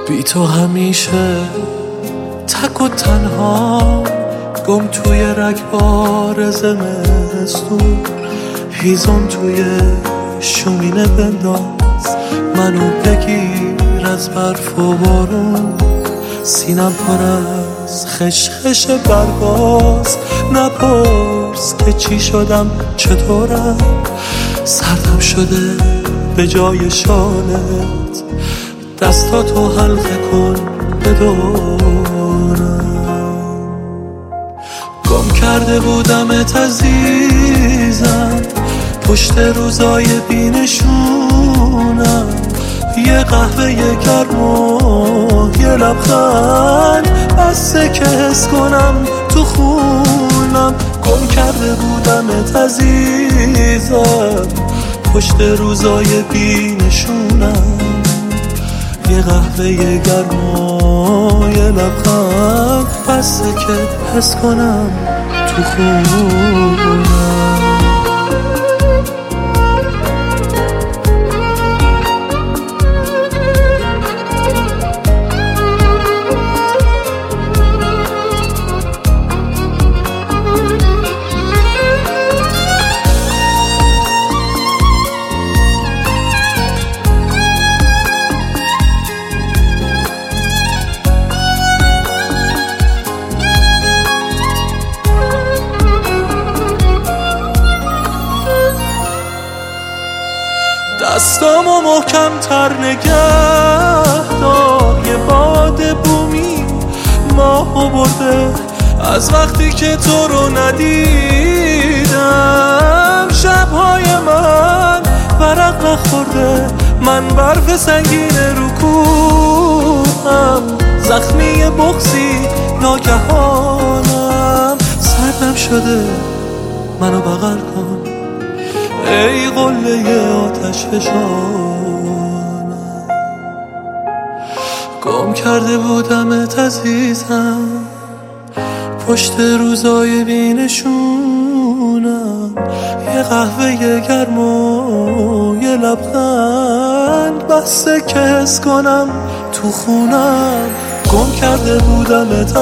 بی تو همیشه تک و تنها، گم توی رگبار زمستون. هیزم توی شومینه بنداز، منو بگیر از برف و بارون. سینم پر از خشخش برگاز، نپرس که چی شدم چطورم. سردم شده به جای شالت، دستاتو حلقه کن بدورم. گم کرده بودمت عزیزم، پشت روزای بینشونم. یه قهوه گرم و یه لبخند بسه که حس کنم تو خونم. گم کرده بودمت عزیزم، پشت روزای بینشونم. یه قهوه گرم و یه لبخند بسه که حس کنم تو خونم. دستامو محکم تر نگه دار، یه باد بومی ماهو برده از وقتی که تو رو ندیدم. شبهای من ورق نخورده، من برف سنگین رو کوهم. زخمی بغضی ناگهانم، سردم شده منو بغل کن ای قله آتش فشانم. گم کرده بودمت عزیزم، پشت روزای بینشونم. یه قهوه گرم و یه لبخند بسه که حس کنم تو خونم. گم کرده بودمت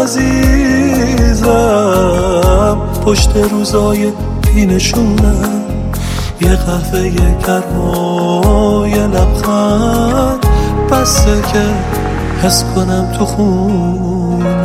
عزیزم، پشت روزای بینشونم. یه قهوه گرم و یه لبخند بسه که حس کنم تو خون.